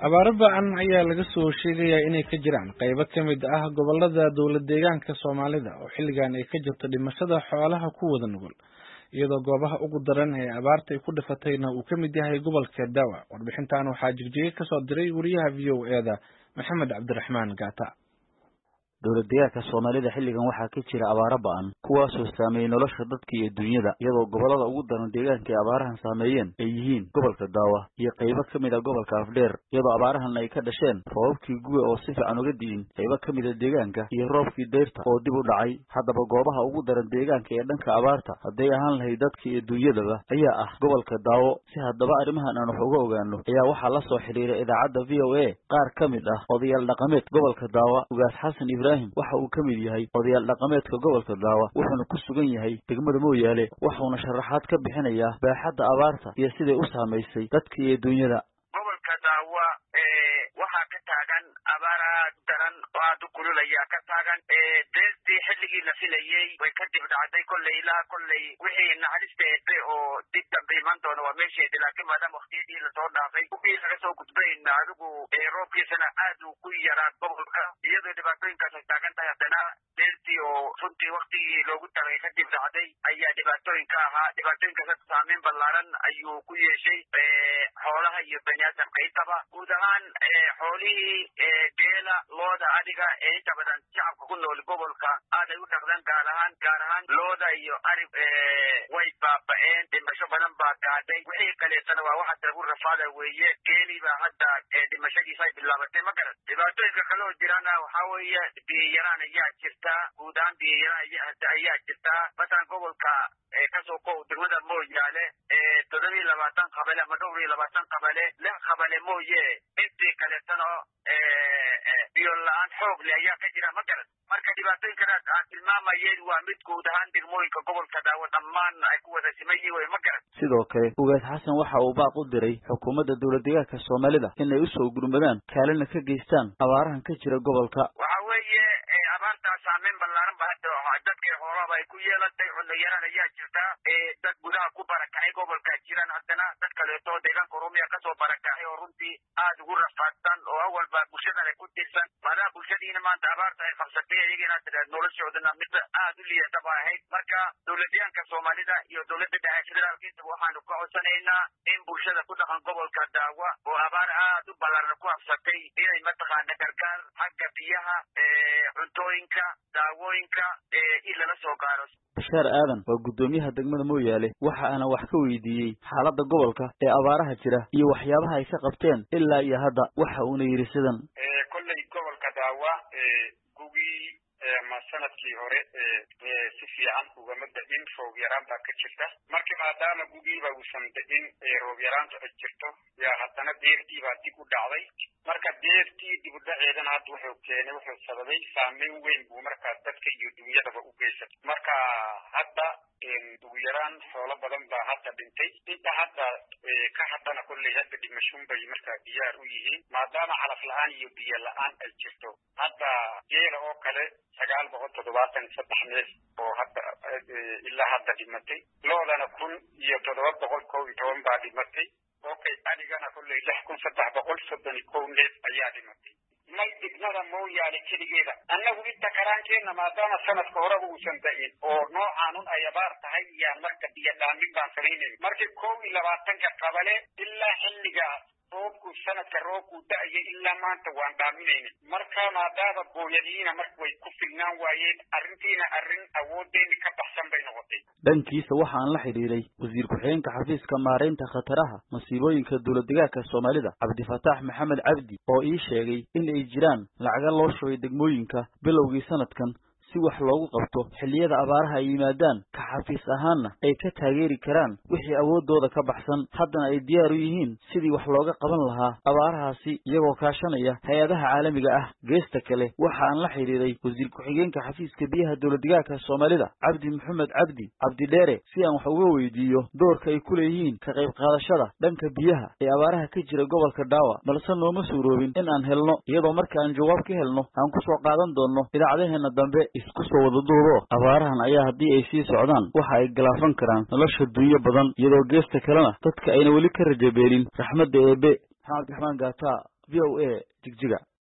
abaaro ba'an ayaa laga soo sheegayaa inay ka jiraan qaybo ka mid ah gobollada dowlad deegaanka Soomaalida oo xilligan ay ka jirto dhimashada xoolaha ku wada nugul iyadoo goobaha ugu daran ee abaarta ay ku dhifatayna uu ka mid yahay gobolka Dawa. Warbixintan waxaa Jigjiga ka soo diray wariyaha VOA-da Maxamed Cabdiraxmaan Gaata. dowlad deegaanka Soomaalida xilligan waxaa ka jira abaaro ba'an kuwaas oo saameeyay nolosha dadka iyo dunyada iyadoo gobollada ugu daran deegaanka ay abaarahan saameeyeen ay yihiin gobolka Dawa iyo qaybo ka mid ah gobolka Afdheer iyadoo abaarahan ay ka dhasheen roobabkii gu'ga oo si fiican uga diin qaybo ka mid ah deegaanka iyo roobkii deyrta oo dib u dhacay. haddaba goobaha ugu daran deegaanka ee dhanka abaarta hadday ahaan lahayd dadka iyo dunyadaba ayaa ah gobolka Dawa. si haddaba arrimahan aan wax uga ogaano ayaa waxaa la soo xiriiray idaacadda VOA qaar ka mid ah odayaal dhaqameed gobolka Dawa. Ugaas Xasan waxa uu ka mid yahay odayaal dhaqameedka gobolka Dawa wuxuuna ku sugan yahay degmada Mooyaale wuxuuna sharaxaad ka bixinayaa baaxadda abaarta iyo siday u saameysay dadka iyo dunyada. gobolka Dawa waxaa ka taagan abaar daran oo aad u kulul ayaa ka taagan deertii xilligii la filayay way ka dib dhacday kolley wixii naxariisteeda oo dib dambe iman doona waa meesheedii laakiin maadaama waqtiyadii lasoo dhaafay wixii laga soo gudbayn adigu roobkiisana aad uu ku yaraa gobolka iyadoo dhibaatooyinkaas ay taagan tahay haddana deertii oo runtii waqtigii loogu tagay ka dib dhacday ayaa dhibaatooyinka ahaa. dhibaatooyinkaas saameyn ballaaran ayuu ku yeeshay xoolaha iyo baniaadamka intaba. guud ahaan xoolihii geela looda adiga ee inta badan shacabka ku nool gobolka aaday u dhaqdaan gaar ahaan looda iyo arig way baaba'een dhimasho badan baa gaadhay. wixii kaleetana waa waxa lagu rafaada weeye geeliibaa hadda dhimashadiisa ay bilaabatay ma garan. dhibaatooyinka kale oo jirana waxaa weeye biyayaraan ayaa jirta. guud ahaan biyayaraan ayaa jirta. masalan gobolka kasoo kow degmada Mooyaale 720 qabale ama 220 qabale 6 qabale mooye intii kaleetana biyo la'aan xoog leh ayaa ka jira ma garan. marka dhibaatooyinkanaas aan tilmaamayeen waa mid guud ahaan degmooyinka gobolka Dawa dhammaan ay ku wada simayeen way ma garan. sidoo kale Ugaas Xasan waxa uu baaq u diray xukuumadda dowlad deegaanka Soomaalida inay u soo gurmadaan kaalina ka geystaan abaarahan ka jira gobolka. waxa weeye abaarta saameyn ballaaran baa dadka xoolaha ay ku yeelatay. cunno yaraan ayaa jirta. dad gudaha ku barakacay gobolka jiraan haddana dad kaleeto deegaanka Oromiya kasoo barakacay oo runtii aad ugu rafaadsan oo awalba bulshadana ku tirsan maadaama bulshadiina maanta abaarta ay qabsatay iyagana noloshoodana mid aad u liidata ba ahayd. marka dowlad deegaanka Soomaalida iyo dowladda dhexe federaalkiisa waxaanu ka codsanaynaa in bulshada ku dhaqan gobolka Dawa oo abaar aad u ballaaran ku qabsatay inay mataqaana gargaar xagga biyaha cuntooyinka daawooyinka in lala soo gaaro. Bashaar Aadan waa gudoomiyaha degmada Mooyaale waxa ana wax ka weydiiyey xaaladda gobolka ee abaaraha jira iyo waxyaabaha ay ka qabteen ilaa iyo hadda. waxa uuna yiri sidan kolley gobolka Dawa gugii ma sanadkii hore si fiican ugama da'in roob yaraan baa ka jirta. markii maadaama gugiiba uusan da'in roob yaraanta ay jirto yaa haddana deertii baa dib u dhacday. marka deertii dib u dhaceedana hadda wuxuu sababay saameyn weyn buu markaa dadka iyo dunyadaba u geysatay. marka hadda ugu yaraan xoolo badan baa hadda dhintay. inta hadda ka haddana kolley hadda dhimashun bay markaa diyaar u yihiin maadaama calaf la'aan iyo biyo la'aan ay jirto. hadda geela oo kale 973 neef oo hadda ilaa hadda dhimatay. loodana 1711 baa dhimatay. okay anigana kolley 6331 neef ayaa dhimatay. may degmada Mooyaale keligeeda annagu inta karaankeena maadaama sanadka horeba uusan da'in oo noocaanun ay abaar tahay iyaan marka biyo dhaamin baan samaynay. markii 21 qabale ilaa xilligaa sanadka roobku da'ayay ilaa maanta waan dhaaminayna. marka maadaama booyadiina marka way ku filnaan waayeen arrintiina arrin awoodeeni ka baxsan bay noqotay. dhankiisa waxaan la xiriiray wasiir ku-xigeenka xafiiska maareynta khataraha masiibooyinka dowlad deegaanka Soomaalida Cabdifataax Maxamed Cabdi oo ii sheegay in ay jiraan lacaga loo shubay degmooyinka bilowgii sanadkan si wax loogu qabto xilliyada abaaraha ay yimaadaan ka xafiis ahaanna ay ka taageeri karaan wixii awoodooda ka baxsan. haddana ay diyaar u yihiin sidii wax looga qaban lahaa abaarahaasi iyagoo kaashanaya hay-adaha caalamiga ah. geesta kale waxa aan la xiriiray wasiir ku-xigeenka xafiiska biyaha dowlad deegaanka Soomaalida Cabdi Maxamed Cabdi Dheere si aan wax uga weydiiyo doorka ay ku leeyihiin ka qayb qaadashada dhanka biyaha ee abaaraha ka jira gobolka Dawa balse nooma suuroobin in aan helno iyadoo marka aan jawaab ka helno aan ku soo qaadan doono idaacadaheena dambe. isku soo wada duubo abaarahan ayaa haddii ay sii socdaan waxa ay galaafan karaan nolosha dunyo badan iyadoo geesta kalena dadka ayna weli ka rajabeelin raxmadda Eebe. Maxamed Cabdiraxmaan Gaata. VOA jigjiga.